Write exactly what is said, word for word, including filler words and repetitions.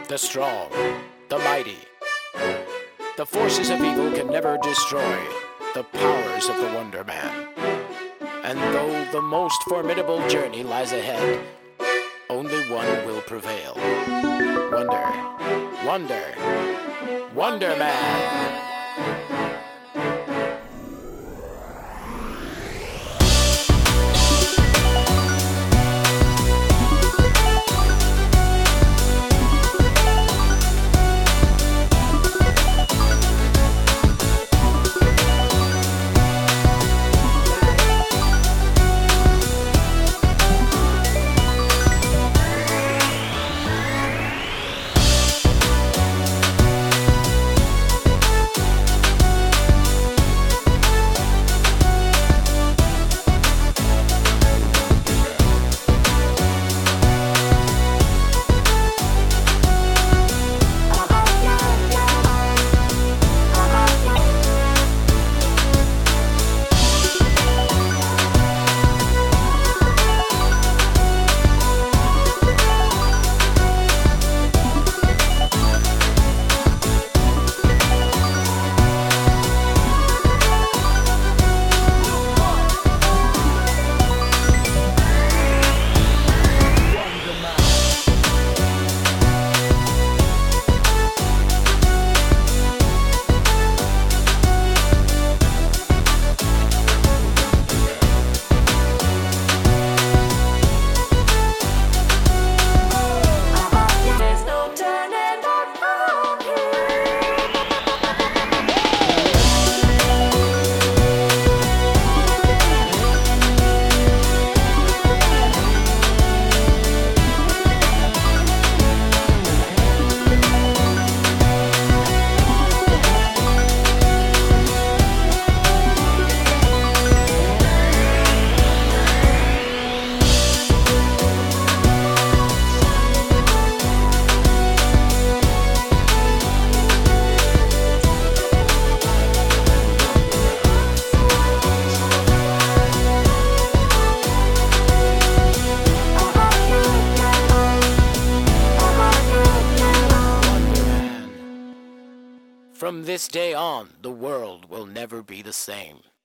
the strong, the mighty. The forces of evil can never destroy the powers of the Wonder Man. And though the most formidable journey lies ahead, only one will prevail. Wonder, Wonder, Wonder Man! From this day on, the world will never be the same.